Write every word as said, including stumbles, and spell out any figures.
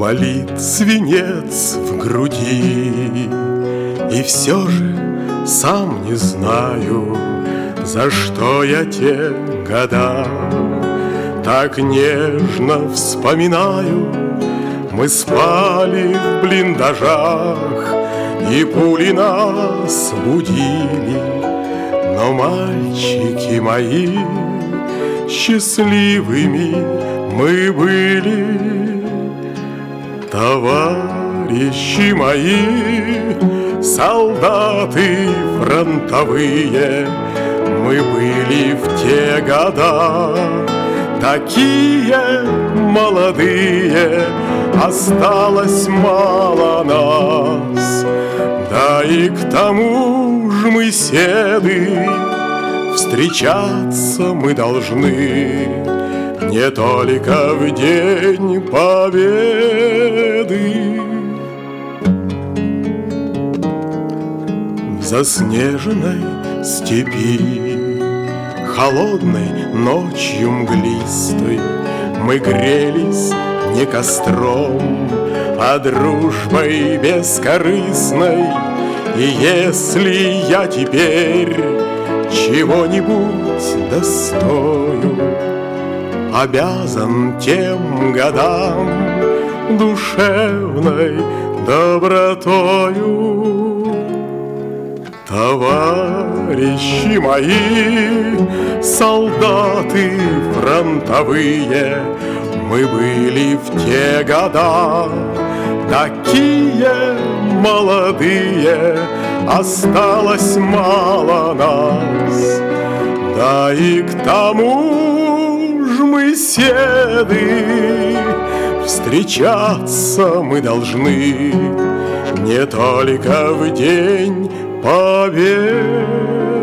болит свинец в груди. И все же сам не знаю, за что я те года так нежно вспоминаю. Мы спали в блиндажах, и пули нас будили, но мальчики мои, счастливыми мы были. Товарищи мои, солдаты фронтовые, мы были в те года такие молодые, осталось мало нас. Да и к тому ж мы седы, встречаться мы должны не только в день победы. В заснеженной степи, холодной ночью мглистой, мы грелись не костром, а дружбой бескорыстной. И если я теперь чего-нибудь достою, обязан тем годам душевной добротою. Товарищи мои, солдаты фронтовые, мы были в те года такие молодые, осталось мало нас. Да и к тому ж мы седы, встречаться мы должны не только в день победы.